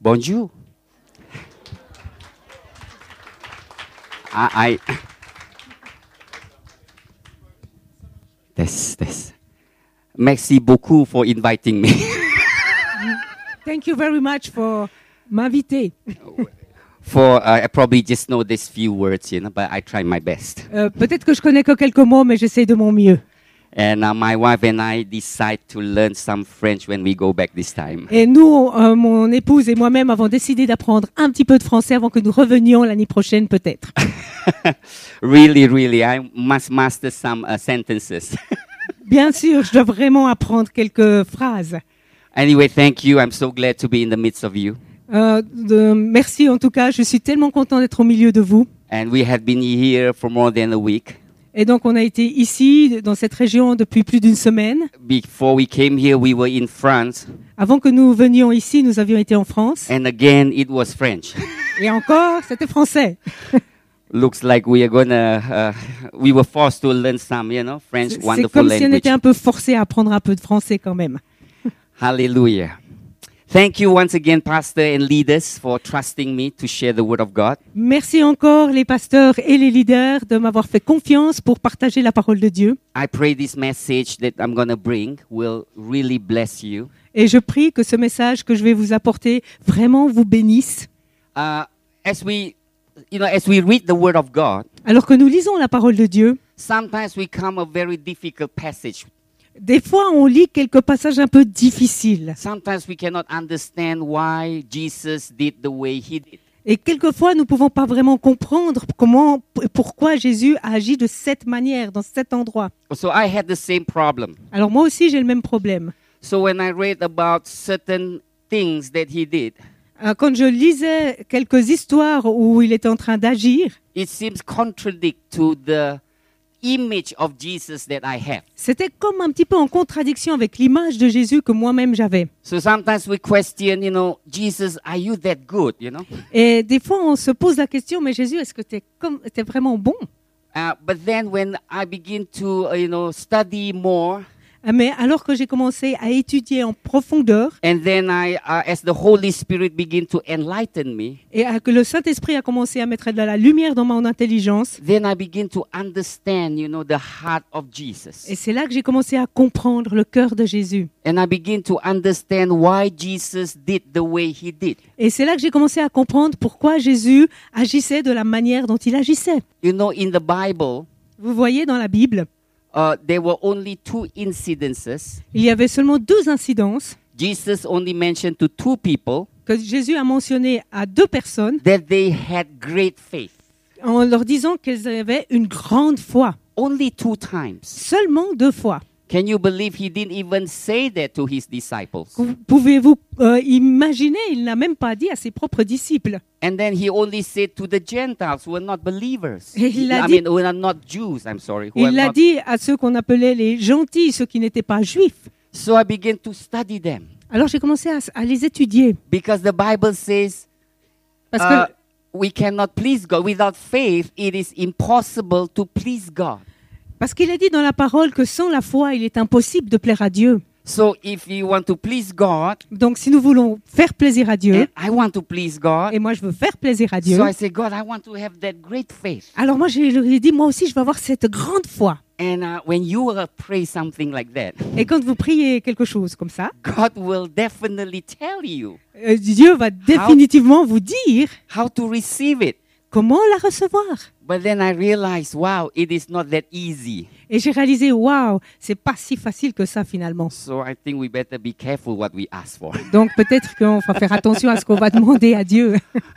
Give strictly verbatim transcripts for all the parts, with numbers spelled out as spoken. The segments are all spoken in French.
Bonjour. I, I this this. Merci beaucoup for inviting me. Thank you very much for m'inviter. For uh, I probably just know these few words, you know, but I try my best. Euh, peut-être que je connais que quelques mots, mais j'essaie de mon mieux. And uh, my wife and I decide to learn some French when we go back this time. Et nous, euh, mon épouse et moi-même, avons décidé d'apprendre un petit peu de français avant que nous revenions l'année prochaine, peut-être. Really, really, I must master some uh, sentences. Bien sûr, je dois vraiment apprendre quelques phrases. Anyway, thank you. I'm so glad to be in the midst of you. Euh, de, merci en tout cas, je suis tellement content d'être au milieu de vous. And we have been here for more than a week. Et donc on a été ici, dans cette région, depuis plus d'une semaine. Before we came here, we were in France. Avant que nous venions ici, nous avions été en France. And again, it was French. Et encore, c'était français. Looks like we are gonna, uh, we were forced to learn some, you know, French, C'est wonderful comme si on language. était un peu forcé à apprendre un peu de français quand même. Hallelujah. Thank you once again, pastor and leaders, for trusting me to share the word of God. Merci encore les pasteurs et les leaders de m'avoir fait confiance pour partager la parole de Dieu. I pray this message that I'm going to bring will really bless you. Et je prie que ce message que je vais vous apporter vraiment vous bénisse. Uh, as we, you know, as we read the word of God, Alors que nous lisons la parole de Dieu, sometimes we come a very difficult passage. des fois on lit quelques passages un peu difficiles. Sometimes we cannot understand why Jesus did the way he did. Et quelquefois, nous ne pouvons pas vraiment comprendre comment, pourquoi Jésus a agi de cette manière, dans cet endroit. So I had the same problem. Alors moi aussi, j'ai le même problème. So when I read about certain things that he did, Euh, Quand je lisais quelques histoires où il était en train d'agir, it seems contradict to the image of Jesus that I have. c'était comme un petit peu en contradiction avec l'image de Jésus que moi-même j'avais. So sometimes we question, you know, Jesus, are you that good, you know? Et des fois, on se pose la question, mais Jésus, est-ce que tu es vraiment bon? Uh, but then when I begin to, uh, you know, study more, Mais alors que j'ai commencé à étudier en profondeur and then I, uh, as the Holy Spirit begin to enlighten me, et que le Saint-Esprit a commencé à mettre de la lumière dans mon intelligence, then I begin to understand, you know, the heart of Jesus. et c'est là que j'ai commencé à comprendre le cœur de Jésus. And I begin to understand why Jesus did the way he did. Et c'est là que j'ai commencé à comprendre pourquoi Jésus agissait de la manière dont il agissait. You know, in the Bible, Vous voyez dans la Bible, uh, there were only two incidences. il y avait seulement deux incidences Jesus only mentioned to two people que Jésus a mentionnées à deux personnes that they had great faith. en leur disant qu'elles avaient une grande foi. Only two times. Seulement deux fois. Can you believe he didn't even say that to his disciples? Pouvez-vous euh, imaginer, il n'a même pas dit à ses propres disciples. And then he only said to the Gentiles who are not believers. Et il a I dit- mean, who are not Jews, I'm sorry. Who are Il l'a not- dit à ceux qu'on appelait les gentils, ceux qui n'étaient pas juifs. So I began to study them. Alors j'ai commencé à, à les étudier. Because the Bible says Parce uh, que, we cannot please God. Without faith, it is impossible to please God. parce qu'il est dit dans la parole que sans la foi, il est impossible de plaire à Dieu. So if you want to please God, Donc si nous voulons faire plaisir à Dieu, and I want to please God, et moi je veux faire plaisir à Dieu, so I say, God, I want to have that great faith. alors moi je lui ai dit, moi aussi je veux avoir cette grande foi. And uh, when you uh, pray something like that, Et quand vous priez quelque chose comme ça, God will definitely tell you euh, Dieu va définitivement vous dire how to receive it. comment la recevoir. But then I realized, wow, it is not that easy. Et j'ai réalisé, waouh, c'est pas si facile que ça finalement. So I think we better be careful what we ask for. Donc peut-être qu'on va faire attention à ce qu'on va demander à Dieu.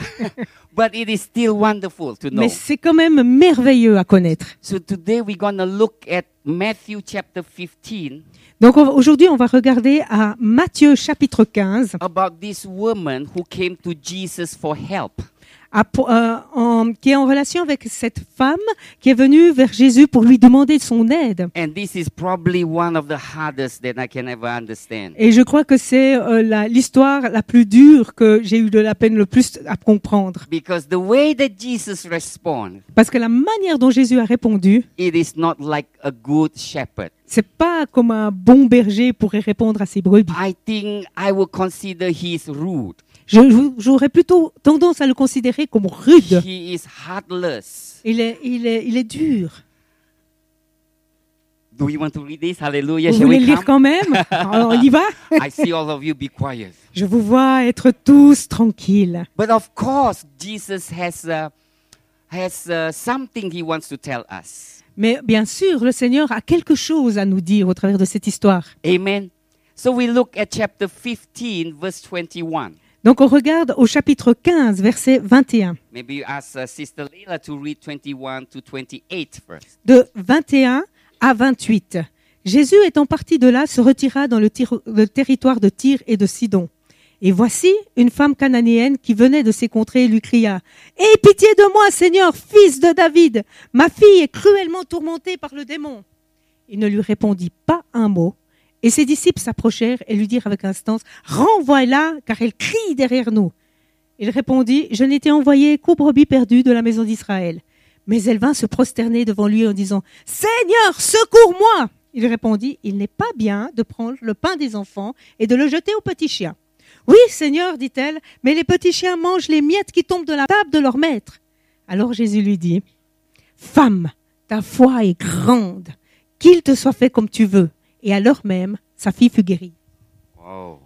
But it is still wonderful to know. Mais c'est quand même merveilleux à connaître. So today we're going to look at Matthew chapter fifteen Donc on- aujourd'hui, on va regarder à Matthieu chapitre quinze, about this woman who came to Jesus for help. à- euh, en- qui est en relation avec cette femme qui est venue vers Jésus pour lui demander son aide. And this is probably one of the hardest that I can ever understand. Et je crois que c'est euh, la- l'histoire la plus dure que j'ai eu de la peine le plus à comprendre. Because the way that Jesus responds, Parce que la manière dont Jésus a répondu, it is not like a good shepherd. c'est pas comme un bon berger pourrait répondre à ses brebis. I think I would consider he's rude. Je, je- j'aurais plutôt tendance à le considérer comme rude. He is heartless. Il est, il est, il est dur. Do you want to read this? Hallelujah. Vous Shall voulez we le lire come? quand même? Alors, on y va? I see all of you be quiet. Je vous vois être tous tranquilles. But of course, Jesus has uh, has uh, something he wants to tell us. Mais bien sûr, le Seigneur a quelque chose à nous dire au travers de cette histoire. Amen. So we look at chapter fifteen, verse twenty-one. Donc on regarde au chapitre quinze, verset vingt et un. Maybe you ask uh, Sister Leila to read twenty-one to twenty-eight first. De vingt et un à vingt-huit. Jésus étant parti de là se retira dans le, tir- le territoire de Tyr et de Sidon. Et voici une femme cananéenne qui venait de ces contrées lui cria « Aie pitié de moi, Seigneur, fils de David! Ma fille est cruellement tourmentée par le démon. » Il ne lui répondit pas un mot. Et ses disciples s'approchèrent et lui dirent avec instance « Renvoie-la, car elle crie derrière nous. » Il répondit « Je n'étais envoyé qu'aux brebis perdues de la maison d'Israël. » Mais elle vint se prosterner devant lui en disant « Seigneur, secours-moi !» Il répondit « Il n'est pas bien de prendre le pain des enfants et de le jeter aux petits chiens. » « Oui, Seigneur, dit-elle, mais les petits chiens mangent les miettes qui tombent de la table de leur maître. » Alors Jésus lui dit « Femme, ta foi est grande, qu'il te soit fait comme tu veux. » Et à l'heure même, sa fille fut guérie. Wow.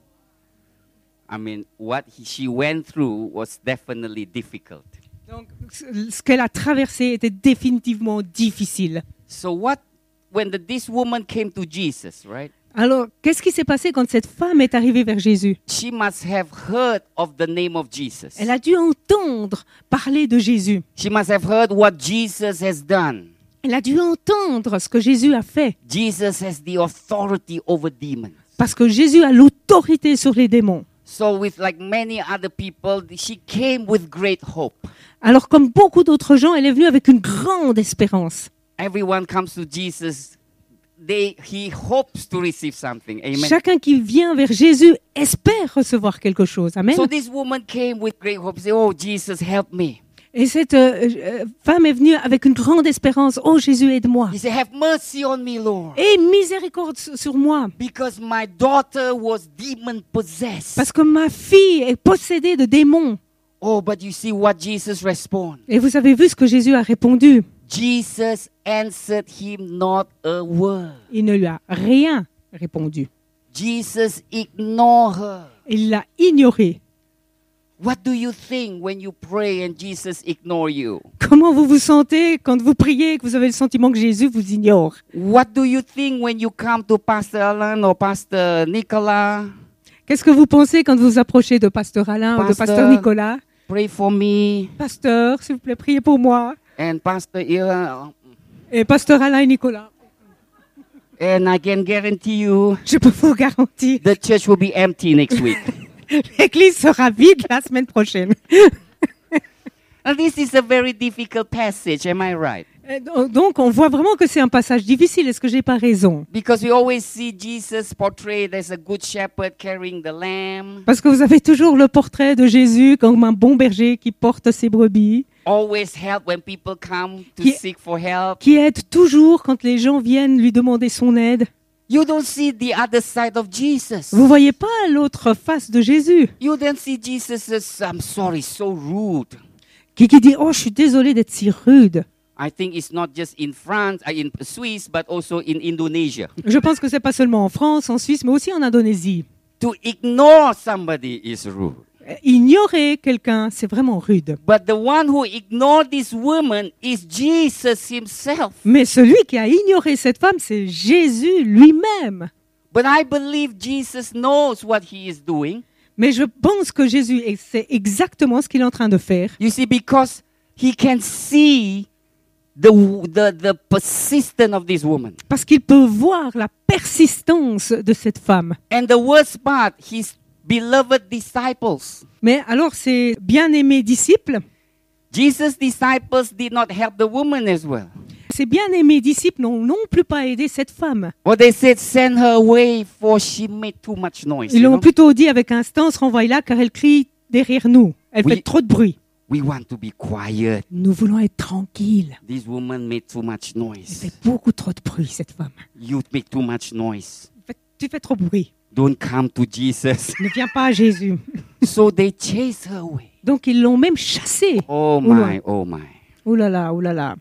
I mean, what he, she went through was definitely difficult. Donc, ce qu'elle a traversé était définitivement difficile. So what, when the, this woman came to Jesus, right? Alors, qu'est-ce qui s'est passé quand cette femme est arrivée vers Jésus? She must have heard of the name of Jesus. Elle a dû entendre parler de Jésus. She must have heard what Jesus has done. Elle a dû entendre ce que Jésus a fait. Jesus has the authority over demons. Parce que Jésus a l'autorité sur les démons. So with like many other people, she came with great hope. Alors, comme beaucoup d'autres gens, elle est venue avec une grande espérance. Everyone comes to Jesus, they, he hopes to receive something. Amen. Chacun qui vient vers Jésus espère recevoir quelque chose. Amen. So this woman came with great hope. Say, oh, Jesus, help me. Et cette euh, euh, femme est venue avec une grande espérance. Oh Jésus, aide-moi. He said, have mercy on me, Lord. Et miséricorde sur moi. Because my daughter was demon possessed. Parce que ma fille est possédée de démons. Oh, but you see what Jesus responded. Et vous avez vu ce que Jésus a répondu. Jesus answered him not a word. Il ne lui a rien répondu. Jesus ignored her. Il l'a ignoré. What do you think when you pray and Jesus ignore you? Comment vous vous sentez quand vous priez et que vous avez le sentiment que Jésus vous ignore? What do you think when you come to Pastor Alan or Pastor Nicola? Qu'est-ce que vous pensez quand vous vous approchez de Pasteur Alain ou de Pasteur. Pasteur Nicolas? Pray for me. Pasteur, s'il vous plaît, priez pour moi. And Pastor Ira. Et Pasteur Alain et Nicolas. And I can guarantee you Je peux vous garantir, the church will be empty next week. l'église sera vide la semaine prochaine. Now, this is a very difficult passage, am I right? Et donc, on voit vraiment que c'est un passage difficile. Est-ce que j'ai pas raison? Because we always see Jesus portrayed as a good shepherd carrying the lamb, Parce que vous avez toujours le portrait de Jésus comme un bon berger qui porte ses brebis, always help when people come to Qui- seek for help. qui aide toujours quand les gens viennent lui demander son aide. You don't see the other side of Jesus. Vous voyez pas l'autre face de Jésus You don't see Jesus as, I'm sorry, so rude. qui, qui dit « Oh, je suis désolé d'être si rude. I think it's not just in France, uh, in Swiss, but also in Indonesia. » Je pense que c'est pas seulement en France, en Suisse, mais aussi en Indonésie. To ignore somebody is rude. Ignorer quelqu'un, c'est vraiment rude. But the one who ignored this woman is Jesus himself. Mais celui qui a ignoré cette femme, c'est Jésus lui-même. But I believe Jesus knows what he is doing. Mais je pense que Jésus sait exactement ce qu'il est en train de faire. You see, because he can see the, the, the persistence of this woman. Parce qu'il peut voir la persistance de cette femme. And the worst part, his beloved disciples. Mais alors, ces bien-aimés disciples, Jesus' disciples did not help the woman as well. ces bien-aimés disciples n'ont non plus pas aidé cette femme. Well, they said, send her away for she made too much noise. Ils you l'ont know? plutôt dit avec instance, renvoie-la car elle crie derrière nous. Elle Oui. fait trop de bruit. We want to be quiet. Nous voulons être tranquilles. This woman made too much Elle noise. fait beaucoup trop de bruit, cette femme. You make too much noise. Tu fais trop de bruit. Don't come to Jesus. Ne viens pas à Jésus. So they chased her away. Donc ils l'ont même chassée. Oh Au loin. my, oh my. Ouh là là, ouh là là.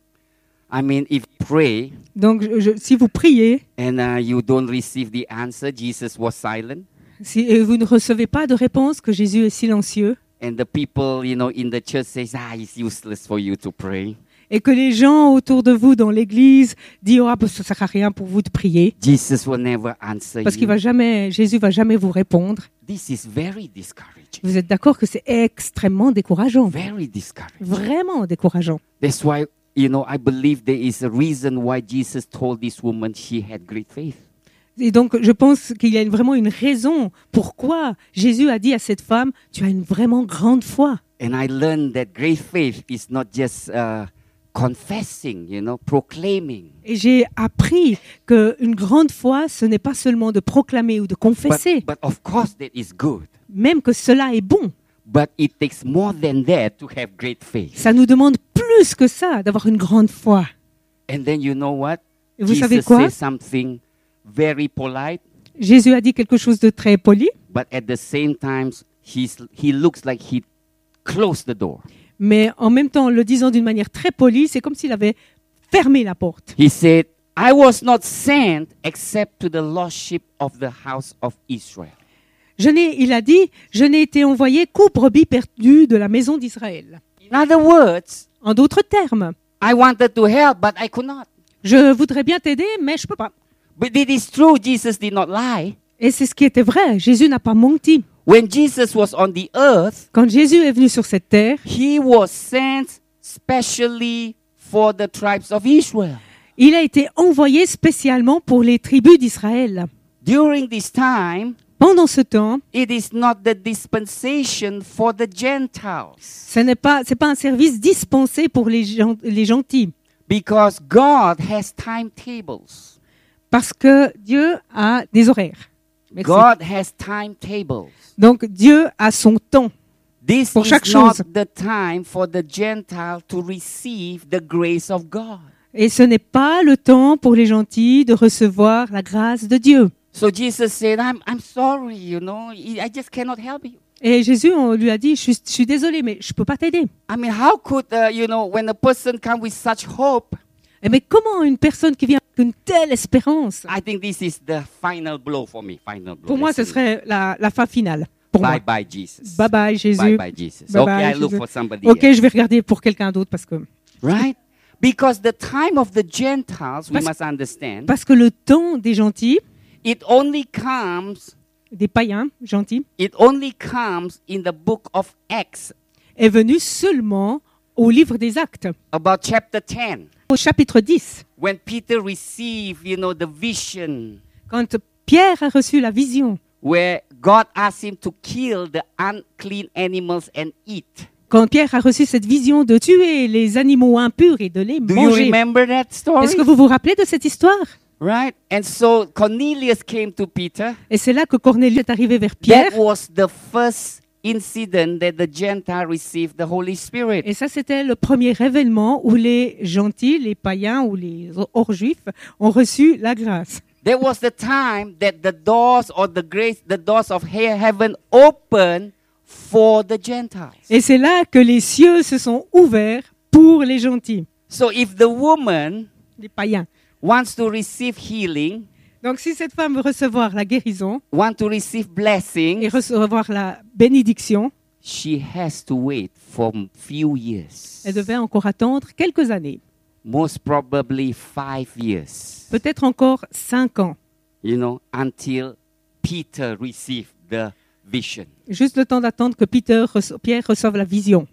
I mean, if you pray Donc je- je- si vous priez, and uh, you don't receive the answer, Jesus was silent. si euh, vous ne recevez pas de réponse, que Jésus est silencieux, And the people, you know, in the church says, ah, it's useless for you to pray. et que les gens autour de vous dans l'église disent oh, bah, ça ne sert à rien pour vous de prier, Jesus will never answer parce qu'il you. va jamais, Jésus va jamais vous répondre. This is very discouraging. Vous êtes d'accord que c'est extrêmement décourageant, Very discouraging. vraiment décourageant. That's why, you know, I believe there is a reason why Jesus told this woman she had great faith. Et donc, je pense qu'il y a une- vraiment une raison pourquoi Jésus a dit à cette femme, tu as une vraiment grande foi. And I learned that great faith is not just uh, confessing, you know, proclaiming, Et j'ai appris qu'une grande foi, ce n'est pas seulement de proclamer ou de confesser, but, but of course that is good. même que cela est bon. But it takes more than that to have great faith. Ça nous demande plus que ça, d'avoir une grande foi. And then you know what? Et vous savez Jesus quoi? says something very polite, Jésus a dit quelque chose de très poli, but at the same time, he's, he looks like he closed the door. mais en même temps, en le disant d'une manière très polie, c'est comme s'il avait fermé la porte. He said, I was not sent except to the lost sheep of the house of Israel. Je n'ai, il a dit, je n'ai été envoyé qu'aux brebis perdues de la maison d'Israël. In other words, En d'autres termes, I wanted to help, but I could not. je voudrais bien t'aider, mais je peux pas. But it is true, Jesus did not lie. Et c'est ce qui était vrai. Jésus n'a pas menti. When Jesus was on the earth, Quand Jésus est venu sur cette terre, he was sent specially for the tribes of Israel. il a été envoyé spécialement pour les tribus d'Israël. During this time, Pendant ce temps, it is not the dispensation for the Gentiles, ce n'est pas, c'est pas un service dispensé pour les, gens, les gentils. because God has timetables. Parce que Dieu a des horaires. Merci. God has timetables. Donc Dieu a son temps. This Pour is chaque not chose. the time for the Gentile to receive the grace of God. Et ce n'est pas le temps pour les gentils de recevoir la grâce de Dieu. So Jesus said, I'm, I'm sorry, you know, I just cannot help you. Et Jésus, on lui a dit, je suis, je suis désolé, mais je ne peux pas t'aider. I mean, how could, uh, you know, when a person comes with such hope, Eh, Mais comment une personne qui vient avec une telle espérance, I think this is the final blow for me, final blow. pour moi, Let's ce see. serait la, la fin finale. Pour Bye moi. bye, Jesus. Bye bye, Jésus. Bye bye, Jesus. Bye okay, bye, I look Jésus. for somebody Ok, else. je vais regarder pour quelqu'un d'autre parce que, Right? Because the time of the Gentiles, we Parce- must understand, parce que le temps des gentils, it only comes, des païens gentils, it only comes in the book of Acts, est venu seulement au livre des Actes, about chapter ten, au chapitre dix, when Peter received, you know, the vision quand Pierre a reçu la vision, where God asked him to kill the unclean animals and eat. quand Pierre a reçu cette vision de tuer les animaux impurs et de les Do you manger. remember that story? Est-ce que vous vous rappelez de cette histoire? Right? And so Cornelius came to Peter. Et c'est là que Cornelius est arrivé vers Pierre. That was the first incident that the Gentile received the Holy Spirit. Et ça, c'était le premier événement où les gentils, les païens ou les hors-juifs ont reçu la grâce. There was the time that the doors or the grace, the doors of he- heaven opened for the Gentiles. Et c'est là que les cieux se sont ouverts pour les gentils, So if the woman les païens. wants to receive healing, Donc, si cette femme veut recevoir la guérison want to receive et blessing, recevoir la bénédiction, she has to wait for a few years. elle devait encore attendre quelques années, Most probably five years. peut-être encore cinq ans, You know, until Peter received the vision. juste le temps d'attendre que Peter, reço- Pierre reçoive la vision.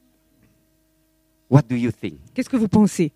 What do you think? Qu'est-ce que vous pensez?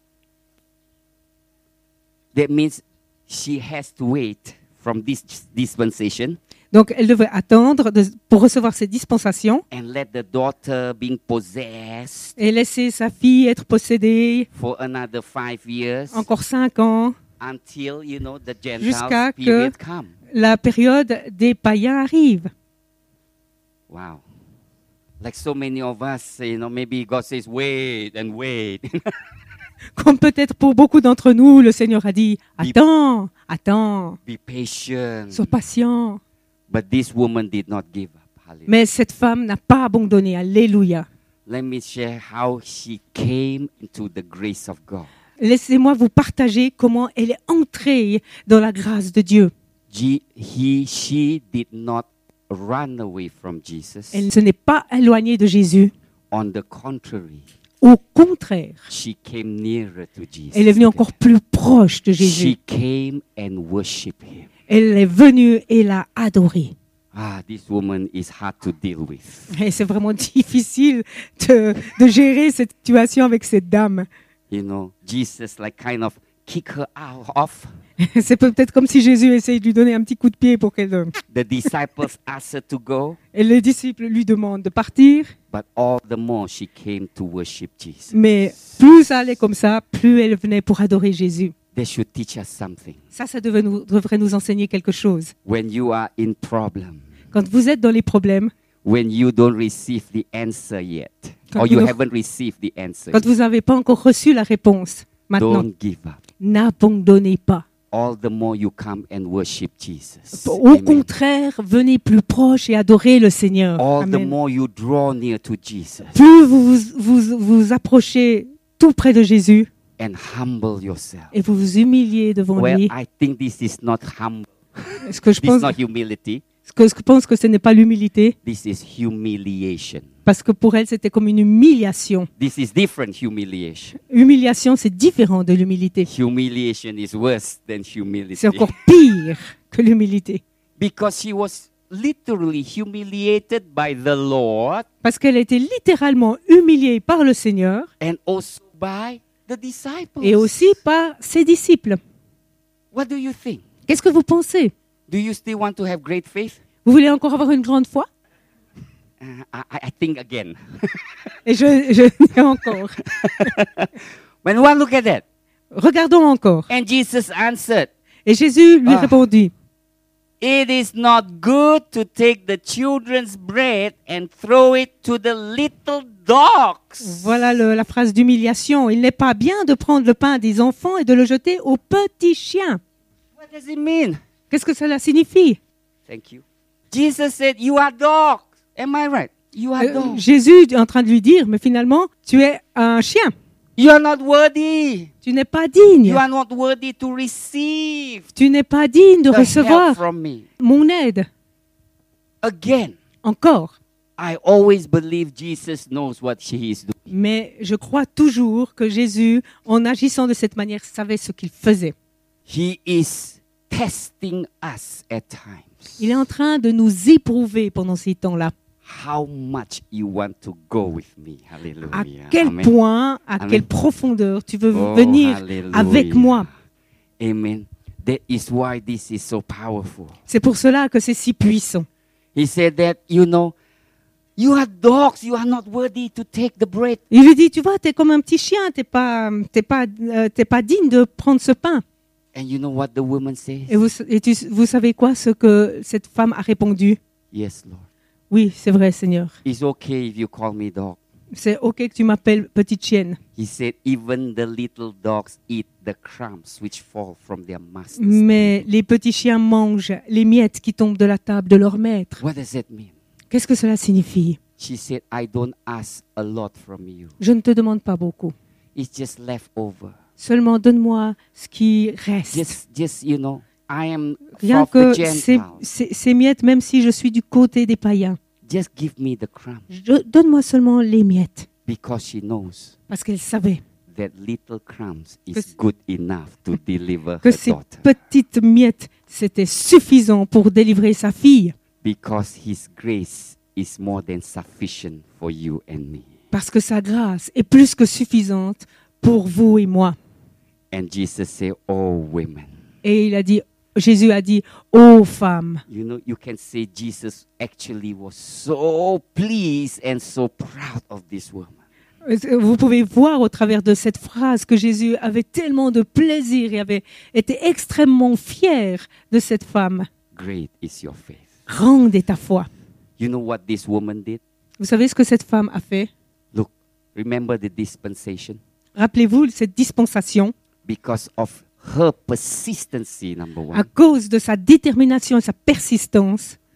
That means she has to wait from this dispensation Donc, elle devait attendre de- pour recevoir cette dispensation and let the daughter being possessed et laisser sa fille être possédée for another five years encore cinq ans, until, you know, the Jusqu'à Gentile que- period come. la période des païens arrive. Wow. Like so many of us, you know, maybe God says, wait and wait. Comme peut-être pour beaucoup d'entre nous, le Seigneur a dit, attends, attends, Be patient. sois patient. But this woman did not give up. Hallelujah. Mais cette femme n'a pas abandonné. Alléluia. Let me share how she came into the grace of God. Laissez-moi vous partager comment elle est entrée dans la grâce de Dieu. She, he, she did not run away from Jesus. Elle ne se n'est pas éloignée de Jésus. On the contrary, Au contraire, she came nearer to Jesus. elle est venue encore plus proche de Jésus. She came and worshipped him. Elle est venue et l'a adoré. Ah, this woman is hard to deal with. Et c'est vraiment difficile de, de gérer cette situation avec cette dame. You know, Jesus like kind of kick her out off. C'est peut-être comme si Jésus essayait de lui donner un petit coup de pied pour qu'elle... euh, The disciples asked her to go, Et les disciples lui demandent de partir. but all the more she came to worship Jesus. Mais plus ça allait comme ça, plus elle venait pour adorer Jésus. They should teach us something. Ça, ça devait nous- devrait nous enseigner quelque chose. When you are in problem, Quand vous êtes dans les problèmes, when you don't receive the answer yet, Quand or vous you ne- haven't received the answer, quand vous n'avez pas encore reçu la réponse, maintenant, don't give up. n'abandonnez pas. All the more you come and worship Jesus. Au Amen. contraire, venez plus proche et adorez le Seigneur. All the Amen. more you draw near to Jesus Plus vous vous, vous vous approchez tout près de Jésus and humble yourself. et vous vous humiliez devant Well, lui. I think this is not humble. Ce que je This is pense, not humility. ce que je pense que ce n'est pas l'humilité, This is humiliation. parce que pour elle, c'était comme une humiliation. This is different humiliation. Humiliation, c'est différent de l'humilité. Humiliation is worse than humility. C'est encore pire que l'humilité. Because she was literally humiliated by the Lord Parce qu'elle a été littéralement humiliée par le Seigneur and also by the disciples. et aussi par ses disciples. What do you think? Qu'est-ce que vous pensez? Do you still want to have great faith? Vous voulez encore avoir une grande foi? Uh, I, I think again. Et je, je dis encore. When one look at that, Regardons encore. and Jesus answered, Et Jésus lui Ah. répondit, "It is not good to take the children's bread and throw it to the little dogs." voilà le- la phrase d'humiliation. Il n'est pas bien de prendre le pain des enfants et de le jeter aux petits chiens. What does it mean? Qu'est-ce que cela signifie? Thank you. Jesus said, "You are dogs." Am I right? You are Euh, dogs. Jésus est en train de lui dire, mais finalement, tu es un chien. You are not worthy. Tu n'es pas digne. You are not worthy to receive Tu n'es pas digne de the help recevoir from me. mon aide. Again, Encore. I always believe Jesus knows what he is doing. Mais je crois toujours que Jésus, en agissant de cette manière, savait ce qu'il faisait. He is testing us at times. Il est en train de nous éprouver pendant ces temps-là. How much you want to go with me. Hallelujah. À quel Amen. point, à Amen. quelle profondeur tu veux Oh, venir hallelujah. avec moi. Amen. That is why this is so powerful. C'est pour cela que c'est si puissant. He said that, you know, you are dogs, you are not worthy to take the bread. Il lui dit, tu vois, t'es comme un petit chien, t'es pas, t'es pas, euh, t'es pas digne de prendre ce pain. And you know what the woman says? Et vous, et tu- vous savez quoi, ce que cette femme a répondu? Yes, Lord. Oui, c'est vrai, Seigneur. It's okay if you call me dog. C'est ok que tu m'appelles petite chienne. He said, even the little dogs eat the crumbs which fall from their masters. Mais les petits chiens mangent les miettes qui tombent de la table de leur maître. What does that mean? Qu'est-ce que cela signifie? She said, I don't ask a lot from you. Je ne te demande pas beaucoup. It's just left over. Seulement donne-moi ce qui reste. Just, just you know, I am Rien from que the ces, Gentiles. ces- ces miettes, même si je suis du côté des païens. Just give me the crumbs. Je- Donne-moi seulement les miettes. Because she knows Parce qu'elle savait that little crumbs is Que- good enough to deliver que her ces daughter. petites miettes, c'était suffisant pour délivrer sa fille. Because his grace is more than sufficient for you and me. Parce que sa grâce est plus que suffisante pour vous et moi. And Jesus said, oh women. Et il a dit, Jésus a dit, ô femmes. You know, you can say Jesus actually was so pleased and so proud of this woman. Vous pouvez voir au travers de cette phrase que Jésus avait tellement de plaisir et avait été extrêmement fier de cette femme. Great is your faith. Grande est ta foi. You know what this woman did? Vous savez ce que cette femme a fait? Look, remember the dispensation? Rappelez-vous cette dispensation. Because of her persistency, number À one. cause de sa détermination et sa persistance,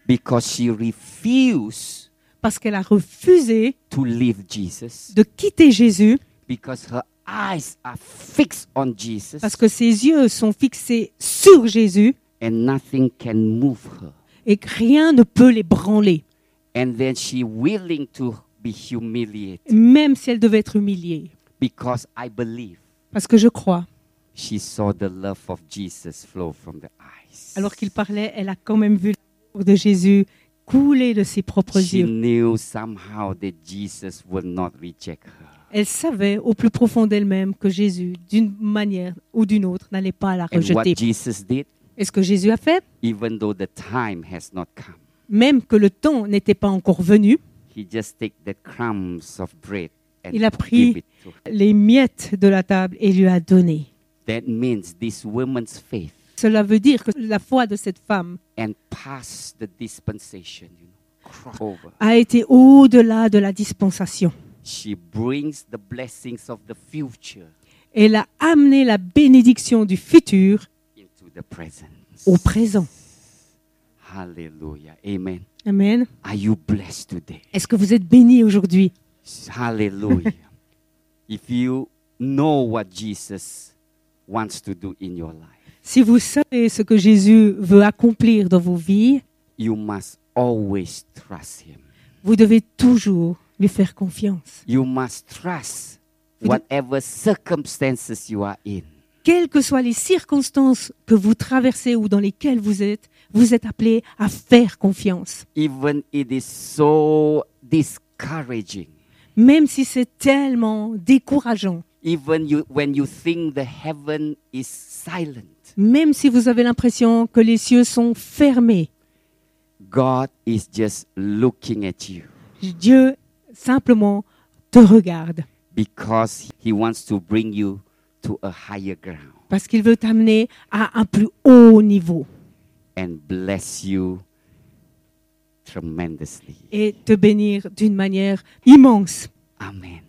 because she refused parce qu'elle a refusé to leave Jesus, de quitter Jésus, because her eyes are fixed on Jesus, parce que ses yeux sont fixés sur Jésus and nothing can move her. et que rien ne peut les branler, And then she willing to be humiliated, même si elle devait être humiliée. because I believe Parce que je crois, she saw the love of Jesus flow from the eyes. alors qu'il parlait, elle a quand même vu l'amour de Jésus couler de ses propres She yeux. knew somehow that Jesus would not reject her. Elle savait au plus profond d'elle-même que Jésus, d'une manière ou d'une autre, n'allait pas la And what rejeter. Jesus did, Et ce que Jésus a fait, even though the time has not come, même que le temps n'était pas encore venu, he just take the crumbs of bread and il a give pris it to her. les miettes de la table et lui a donné. That means this woman's faith Cela veut dire que la foi de cette femme and past the dispensation, you know, cross over. a été au-delà de la dispensation. She brings the blessings of the future Elle a amené la bénédiction du futur into the present. au présent. Hallelujah. Amen. Amen. Are you blessed today? Est-ce que vous êtes bénis aujourd'hui? Hallelujah. If you know what Jesus wants to do in your life, Si vous savez ce que Jésus veut accomplir dans vos vies, you must always trust him. vous devez toujours lui faire confiance. You must trust Vous de- whatever circumstances you are in. Quelles que soient les circonstances que vous traversez ou dans lesquelles vous êtes, vous êtes appelés à faire confiance. Even it is so discouraging. Même si c'est tellement décourageant, Even you, when you think the heaven is silent, même si vous avez l'impression que les cieux sont fermés, God is just looking at you Dieu simplement te regarde because he wants to bring you to a higher ground parce qu'il veut t'amener à un plus haut niveau and bless you tremendously. et te bénir d'une manière immense. Amen.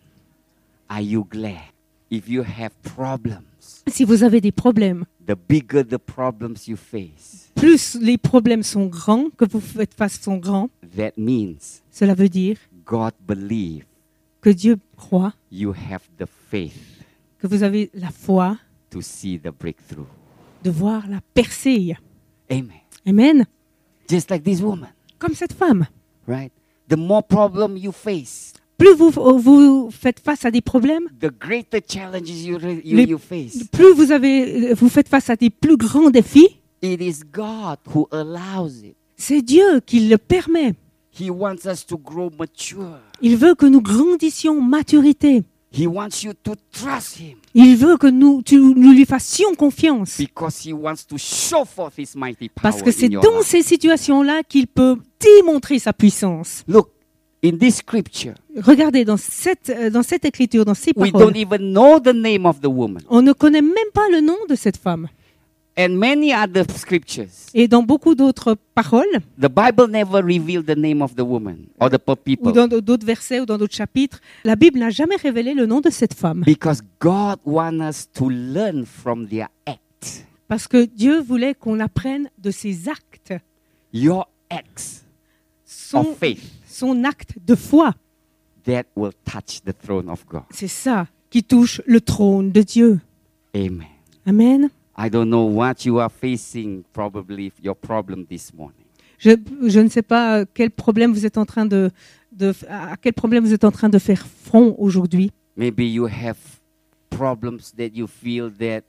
Are you glad? If you have problems, Si vous avez des problèmes, the bigger the problems you face, plus les problèmes sont grands, que vous faites face sont grands, that means cela veut dire God believes que Dieu croit, you have the faith que vous avez la foi to see the breakthrough. de voir la percée. Amen. Amen. Just like this woman, Comme cette femme. right? The more problem you face, Plus vous, vous faites face à des problèmes, the greater challenges you, re- you, Les- you face. plus vous, avez, vous faites face à des plus grands défis, It is God who allows it. c'est Dieu qui le permet. He wants us to grow mature. Il veut que nous grandissions en maturité. He wants you to trust him Il veut que nous, tu- nous lui fassions confiance. because he wants to show forth his mighty power Parce que c'est in your dans life. ces situations-là qu'il peut démontrer sa puissance. Look, in this scripture, Regardez, dans cette, euh, dans cette écriture, dans ces we paroles, don't even know the name of the woman. on ne connaît même pas le nom de cette femme. And many other scriptures, Et dans beaucoup d'autres paroles, the Bible never revealed the name of the woman or the pe- ou people dans d'autres versets ou dans d'autres chapitres, la Bible n'a jamais révélé le nom de cette femme. because God wants us to learn from their act. Parce que Dieu voulait qu'on apprenne de ses actes, Your acts son, of faith son acte de foi. that will touch the throne of God. C'est ça qui touche le trône de Dieu. Amen. Amen. I don't know what you are facing, probably your problem this morning. Je, je ne sais pas quel problème vous êtes en train de, de, à quel problème vous êtes en train de faire front aujourd'hui. Maybe you have problems that you feel that,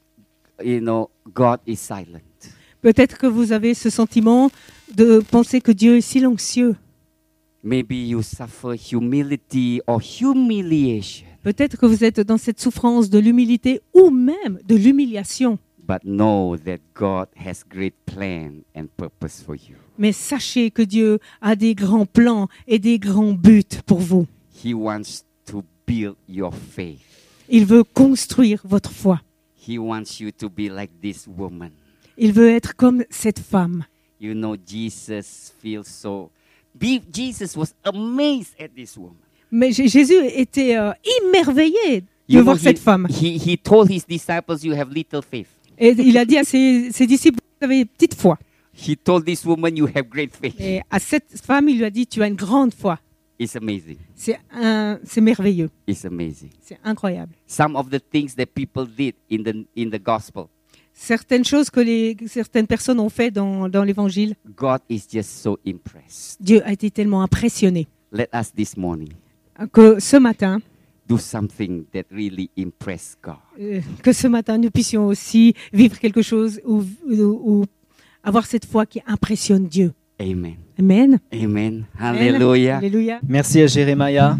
you know, God is silent. Peut-être que vous avez ce sentiment de penser que Dieu est silencieux. Maybe you suffer humility or humiliation. Peut-être que vous êtes dans cette souffrance de l'humilité ou même de l'humiliation. But know that God has great plan and purpose for you. Mais sachez que Dieu a des grands plans et des grands buts pour vous. He wants to build your faith. Il veut construire votre foi. He wants you to be like this woman. Il veut être comme cette femme. You know, Jesus feels so... Be- Jesus was amazed at this woman. Mais J- Jésus était euh, émerveillé de You know, voir he, cette femme. he, he told his disciples, you have little faith. Et il a dit à ses, ses disciples, vous avez petite foi. He told this woman, you have great faith. Et à cette femme, il lui a dit, tu as une grande foi. It's amazing. C'est un, c'est merveilleux. It's amazing. C'est incroyable. Some of the things that people did in the in the gospel, Certaines choses que les, certaines personnes ont fait dans, dans l'évangile, God is just so impressed. Dieu a été tellement impressionné Let us this morning que ce matin, do something that really impress God. euh, que ce matin, nous puissions aussi vivre quelque chose ou, ou, ou avoir cette foi qui impressionne Dieu. Amen. Amen. Amen. Amen. Hallelujah. Alléluia. Merci à Jérémia.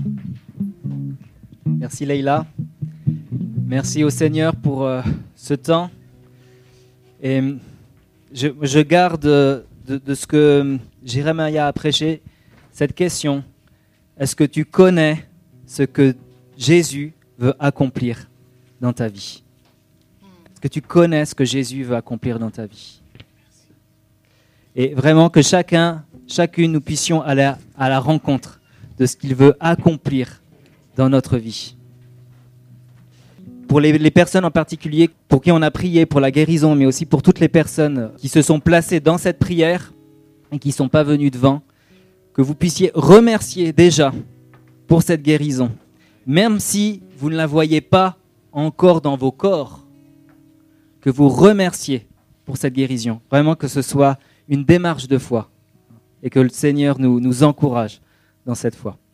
Merci Leïla. Merci au Seigneur pour euh, ce temps. Et je, je garde de, de ce que Jérémia a prêché cette question. Est-ce que tu connais ce que Jésus veut accomplir dans ta vie? Est-ce que tu connais ce que Jésus veut accomplir dans ta vie? Et vraiment que chacun, chacune, nous puissions aller à, à la rencontre de ce qu'il veut accomplir dans notre vie. Pour les, les personnes en particulier pour qui on a prié pour la guérison, mais aussi pour toutes les personnes qui se sont placées dans cette prière et qui ne sont pas venues devant, que vous puissiez remercier déjà pour cette guérison, même si vous ne la voyez pas encore dans vos corps, que vous remerciez pour cette guérison. Vraiment que ce soit une démarche de foi et que le Seigneur nous, nous encourage dans cette foi.